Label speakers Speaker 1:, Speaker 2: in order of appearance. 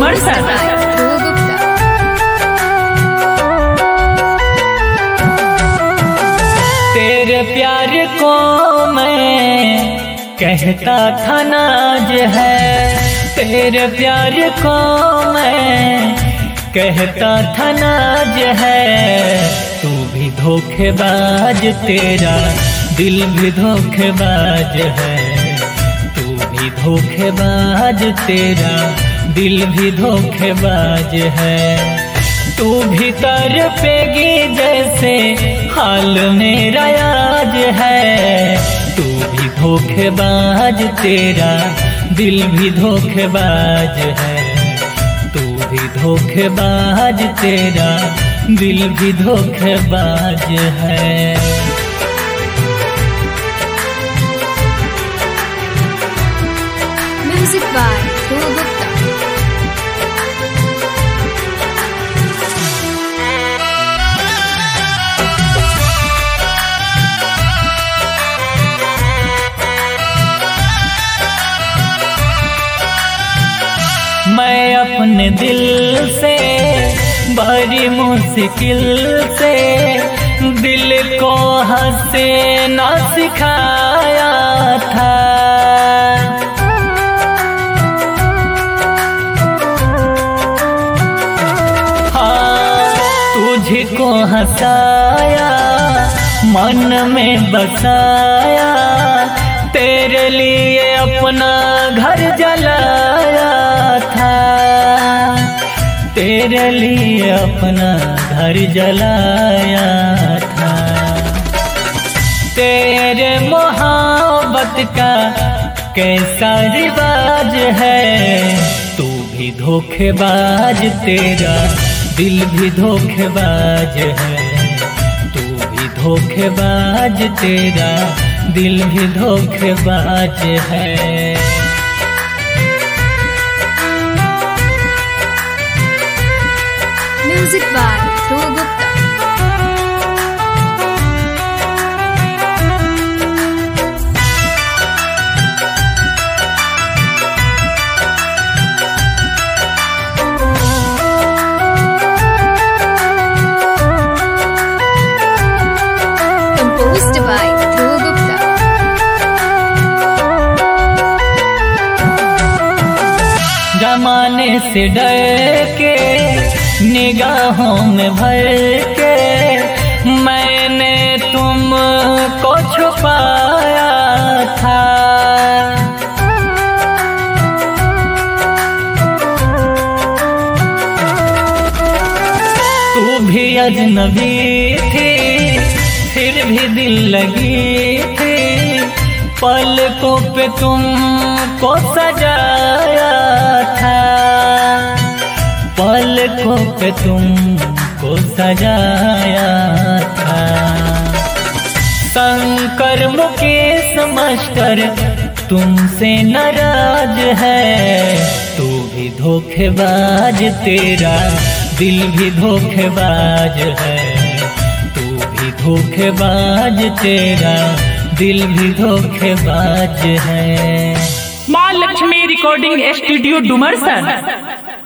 Speaker 1: डुमरसन।
Speaker 2: तेरे प्यार को मैं कहता था नाज है, तेरे प्यार को मैं कहता था नाज है। तू भी धोखेबाज, तेरा दिल भी धोखेबाज है। तू भी धोखेबाज, तेरा दिल भी धोखेबाज है। तू भी तड़पेगी जैसे हाल मेरा आज है। तू भी धोखेबाज, तेरा दिल भी धोखेबाज है। तू भी धोखेबाज, तेरा दिल भी धोखेबाज है।
Speaker 1: Music by Dhruv Gupta.
Speaker 2: मैं अपने दिल से बड़ी मुश्किल से दिल को हंसना सिखाया था। हाँ, तुझको हंसाया, मन में बसाया, तेरे लिए अपना घर जलाया था। तेरे लिए अपना घर जलाया था। तेरे मोहब्बत का कैसा रिवाज है। तू भी धोखेबाज, तेरा दिल भी धोखेबाज है। तू भी धोखेबाज, तेरा दिल भी धोखेबाज है।
Speaker 1: Music by Dhruv Gupta. Composed by Dhruv Gupta.
Speaker 2: जमाने से डर के निगाहों में भर के मैंने तुमको छुपाया था। तू भी अजनबी थी, फिर भी दिल लगी थी। पलकों पे तुमको सजाया था। पलकों पे तुमको सजाया था। शंकर मुकेश मास्टर तुमसे नाराज है। तू भी धोखेबाज, तेरा दिल भी धोखेबाज है। तू भी धोखेबाज, तेरा दिल भी धोखेबाज है।
Speaker 3: माँ लक्ष्मी रिकॉर्डिंग स्टूडियो डुमरसन।